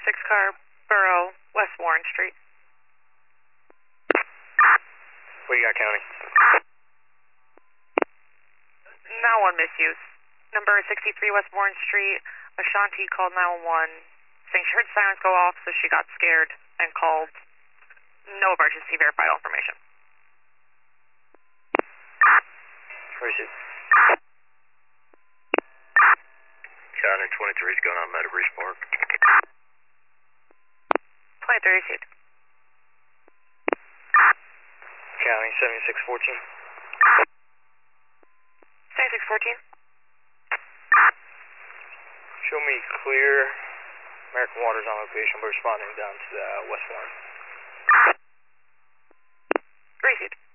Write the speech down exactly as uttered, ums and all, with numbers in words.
six car, Borough, West Warren Street. What do you got, County? nine one one misuse. Number sixty-three West Warren Street. Ashanti called nine one one, saying she heard sirens go off, so she got scared and called. No emergency, verified information. Receive. County twenty-three is going on Meadow Breeze Park. twenty-three received. County seventy-six fourteen. seventy-six fourteen. Show me clear. American Water's on location. We're responding down to the uh, West Warren. Received.